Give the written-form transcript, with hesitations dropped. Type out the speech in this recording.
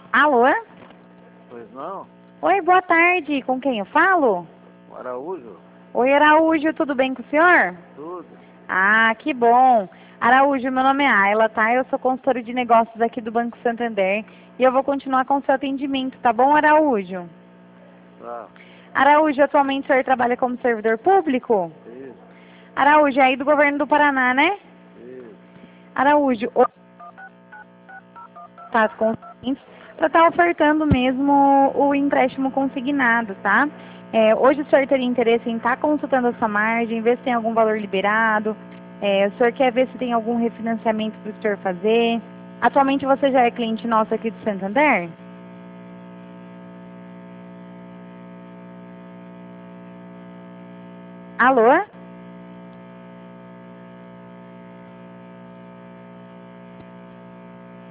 Alô? Pois não? Oi, boa tarde. Com quem eu falo? O Araújo? Oi, Araújo, tudo bem com o senhor? Tudo. Ah, que bom. Araújo, meu nome é Ayla, tá? Eu sou consultora de negócios aqui do Banco Santander e eu vou continuar com o seu atendimento, tá bom, Araújo? Tá. Araújo, atualmente o senhor trabalha como servidor público? Isso. Araújo, é aí do governo do Paraná, né? Isso. Araújo, o tá com para estar ofertando mesmo o empréstimo consignado, tá? Hoje o senhor teria interesse em estar consultando a sua margem, ver se tem algum valor liberado, o senhor quer ver se tem algum refinanciamento para o senhor fazer. Atualmente você já é cliente nosso aqui do Santander? Alô?